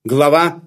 Глава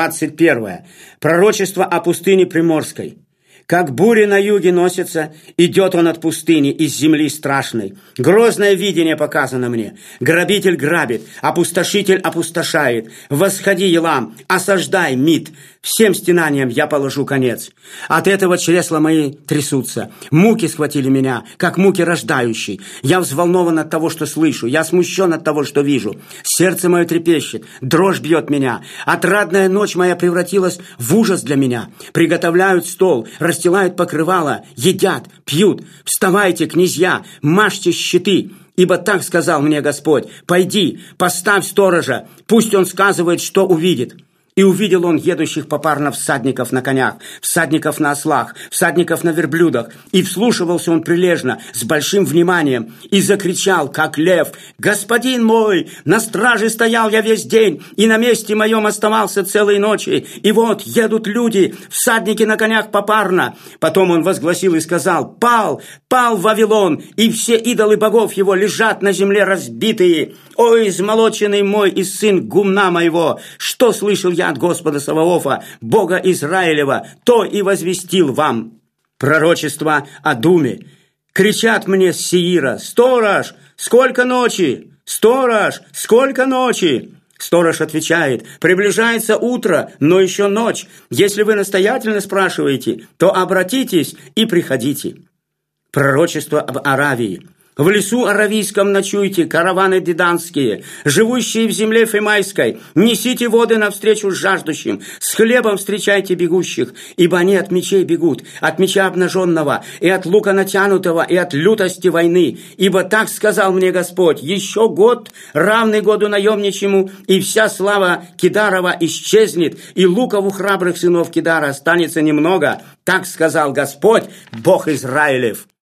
21. Пророчество о пустыне Приморской. Как буря на юге носится, идет он от пустыни, из земли страшной. Грозное видение показано мне. Грабитель грабит, опустошитель опустошает. Восходи, Елам, осаждай, Мид. Всем стенаниям я положу конец. От этого чресла мои трясутся. Муки схватили меня, как муки рождающей. Я взволнован от того, что слышу. Я смущен от того, что вижу. Сердце мое трепещет, дрожь бьет меня. Отрадная ночь моя превратилась в ужас для меня. Приготовляют стол, расстилают покрывало, едят, пьют. Вставайте, князья, мажьте щиты. Ибо так сказал мне Господь: пойди, поставь сторожа, пусть он сказывает, что увидит. И увидел он едущих попарно всадников на конях, всадников на ослах, всадников на верблюдах. И вслушивался он прилежно, с большим вниманием, и закричал, как лев: «Господин мой, на страже стоял я весь день, и на месте моем оставался целые ночи. И вот едут люди, всадники на конях попарно». Потом он возгласил и сказал: «Пал, пал Вавилон, и все идолы богов его лежат на земле разбитые. Ой, измолоченный мой и сын гумна моего, что слышал я от Господа Саваофа, Бога Израилева, то и возвестил вам». Пророчество о Думе. Кричат мне с Сеира: «Сторож, сколько ночи? Сторож, сколько ночи?» Сторож отвечает: «Приближается утро, но еще ночь. Если вы настоятельно спрашиваете, то обратитесь и приходите». Пророчество об Аравии. В лесу аравийском ночуйте, караваны деданские, живущие в земле Фимайской, несите воды навстречу жаждущим, с хлебом встречайте бегущих, ибо они от мечей бегут, от меча обнаженного, и от лука натянутого, и от лютости войны. Ибо так сказал мне Господь: еще год, равный году наемничьему, и вся слава Кидарова исчезнет, и луков у храбрых сынов Кидара останется немного. Так сказал Господь, Бог Израилев.